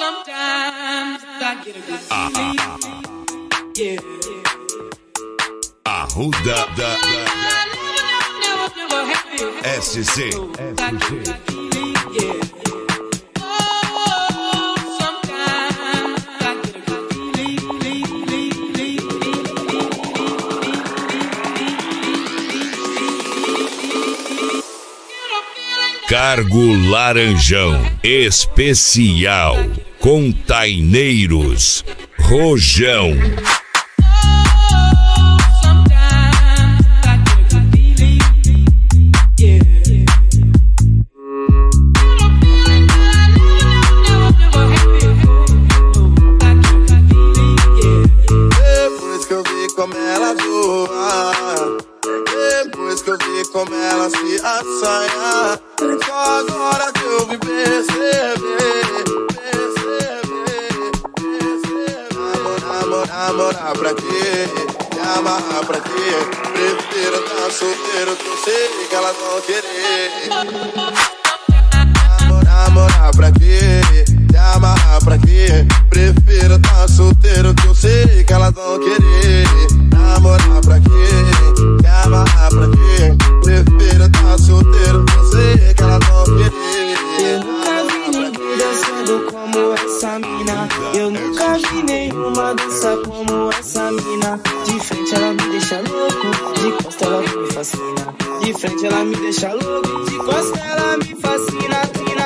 Arruda SC. Cargo Laranjão Especial Containeiros Rojão. Depois que eu vi como ela voa, depois que eu vi como ela se assanha, só agora que eu vim perceber. Namorar pra quê? Me amarrar pra quê? Prefiro estar solteiro que eu sei que elas vão querer. Namorar pra quê? Me amarrar pra quê? Prefiro estar solteiro que eu sei que elas vão querer. Namorar pra quê? Me amarrar pra quê? Prefiro estar solteiro que eu sei que elas vão querer. Eu nunca vi ninguém dançando como essa mina. Eu nunca vi nenhuma dança como essa mina. De frente ela me deixa louco, de costa ela me fascina. De frente ela me deixa louco, de costa ela me fascina.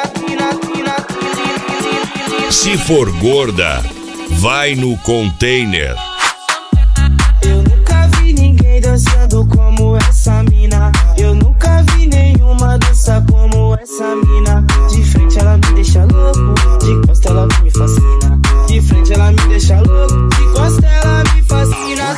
Se for gorda, vai no container. Eu nunca vi ninguém dançando como essa mina. Eu nunca vi nenhuma dança como essa mina. De frente ela me deixa louco, de costa ela me fascina. De frente ela me deixa louco, de costa ela me fascina.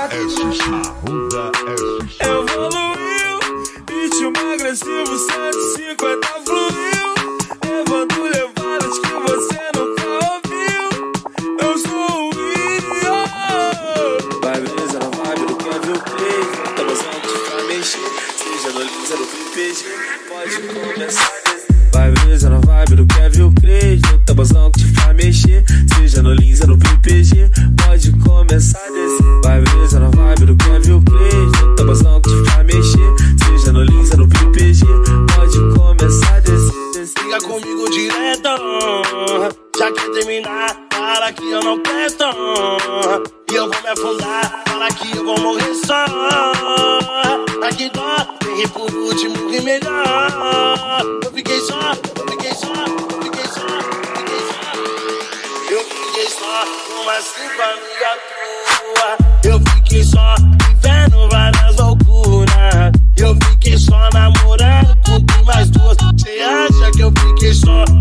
Evoluiu, ritmo agressivo, 150 fluiu, levando levadas que você nunca ouviu. Eu sou o William. Vai beleza na vibe do Kevin Play, tá gostando de pra mexer, seja no Lisa, no PPG, pode começar desse. Vai beleza na vibe do Kevin Play, tá gostando de pra mexer, seja no Lisa, no PPG, pode começar desse. Vai beleza na vibe do Kevin Play, tá gostando de pra mexer, seja no Lisa, no PPG, pode começar desse. Liga comigo direto, já quer terminar, fala que eu não presto. E eu vou me afundar, fala que eu vou morrer só. Aqui dó, errei por último e melhor. Eu fiquei só. Eu fiquei só com umas 5 amigas tuas. Eu fiquei só vivendo várias loucuras. Eu fiquei só namorando com mais duas. Cê acha que eu fiquei só